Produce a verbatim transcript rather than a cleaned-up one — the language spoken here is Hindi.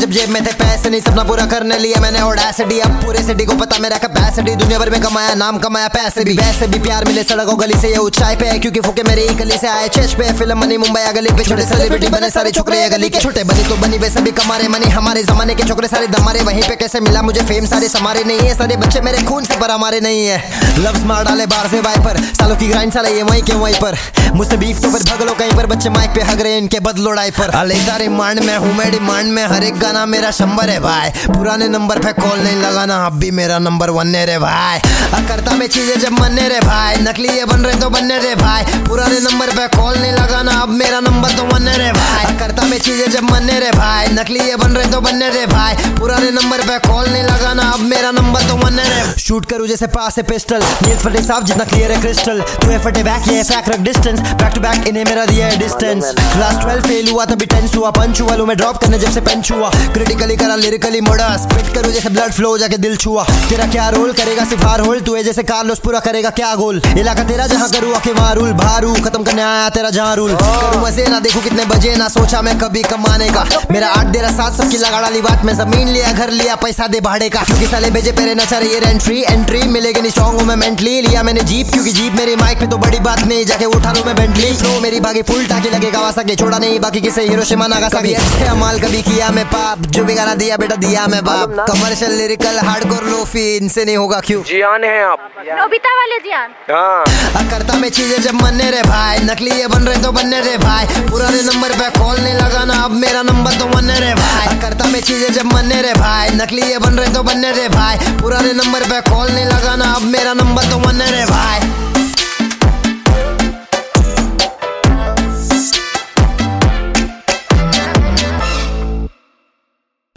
जब जेब में थे पैसे नहीं, सपना पूरा करने लिया मैंने ऑडेसिटी। अब पूरे सिटी को पता मेरा कैपेसिटी, दुनिया भर में कमाया नाम कमाया पैसे भी। वैसे भी प्यार मिले सड़कों गली से, ये ऊंचाई पे है क्योंकि फूके मेरी गली से आए चेस्ट पे। फिल्म बनी मुंबई गली पे, छोटे सेलिब्रिटी बने सारे छोकरे गली के। छोटे बनी तो बनी वैसे भी कमारे मनी, हमारे जमाने के छोकरे सारे दमारे। वहीं पे कैसे मिला मुझे फेम, सारे समारे नहीं है, सारे बच्चे मेरे खून से पर हमारे नहीं है। लव्स मार डाले बाहर से वाइपर, सालों की ग्राइंड साले ये वहीं के वहीं पर। मुझसे बीफ तो फिर भगलो कहीं पर, बच्चे माइक पे हग रहे इनके बदलो डायपर। लेता रिमांड में हूँ मैं डिमांड में, हर एक गाना मेरा शंबर है भाई। पुराने नंबर पे कॉल नहीं लगाना, अब भी मेरा नंबर वन है रे भाई। करता में चीजें जब मनने रे भाई, नकली ये बन रहे तो बनने रे भाई। पुराने नंबर पे कॉल नहीं लगाना, अब मेरा नंबर तो वन है रे भाई। करता में चीजें जब मनने रे भाई, नकली ये बन रहे तो बनने रे भाई। पुराने नंबर पे कॉल नहीं लगाना, अब मेरा नंबर तो वन है रे। शूट करूँ जैसे पास से पिस्टल, नील फटे साफ जितना क्लियर है क्रिस्टल। तू है फटे बैक ये फैक रख डिस्टेंस, बैक टू बैक इन्हें मेरा दिया है डिस्टेंस। क्लास ट्वेल्व फेल हुआ तभी टेंस हुआ, पंच हुआ लू मैं ड्रॉप करने जब से पेंच हुआ। क्रिटिकली करा लिरिकली मोड़ा, स्पिट करूँ जैसे ब्लड फ्लो जाके दिल छुआ। तेरा क्या रोल करेगा सिफार होल, तू है जैसे कार्लोस पूरा करेगा क्या गोल। इलाका तेरा जहाँ करूँ आके वहाँ रूल, भारू खत्म करने आया तेरा जहाँ रूल। करूँ मजे ना देखूं कितने बजे, ना सोचा मैं कभी कमाने का। मेरा आठ देरा सात सबकी लगा डाली बात, मैं जमीन लिया घर लिया पैसा दे भाड़े का। क्योंकि साले भेजे पेरे न चाह रही एंट्री एंट्री मिलेगी नहीं, स्ट्रॉन्ग हूँ मैं मेंटली। लिया मैंने जीप क्योंकि जीप मेरी माइक पे तो बड़ी बात नहीं, जाके उठा लूं मैं बेंटली। फ्लो मेरी भागी फुल टाकी लगे कावासाकी, छोड़ा नहीं बाकी किसे हिरोशिमा नागासाकी। अच्छे अमाल कभी किया मैं पाप, जो भी गाना दिया बेटा दिया मैं बाप। कमर्शियल लिरिकल हार्डकोर लोफी, इनसे नहीं होगा क्यों। जियान है आप, नोबिता वाले जियान। हाँ करता में चीजें जब मनने रे भाई, नकली ये बन रहे तो बनने रे भाई। पुराने नंबर पे कॉल नहीं लगाना, अब मेरा नंबर तो बनने रे भाई। करता में चीजें जब मनने रे भाई, नकली ये बन रहे तो बनने रे भाई। पुराने नंबर पे कॉल नहीं लगाना, अब मेरा नंबर तो बनने रे भाई।